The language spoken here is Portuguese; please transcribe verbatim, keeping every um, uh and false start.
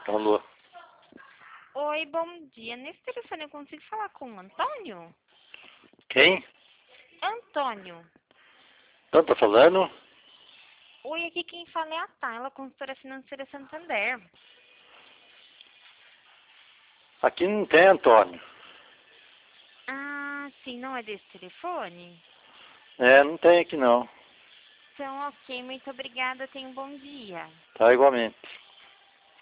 Alô? Oi, bom dia. Nesse telefone eu consigo falar com o Antônio? Quem? Antônio. Então tá falando? Oi, aqui quem fala é a Tayla, consultora financeira Santander. Aqui não tem Antônio. Ah, sim, não é desse telefone? É, não tem aqui não. Então, ok, muito obrigada, tenha um bom dia. Tá igualmente.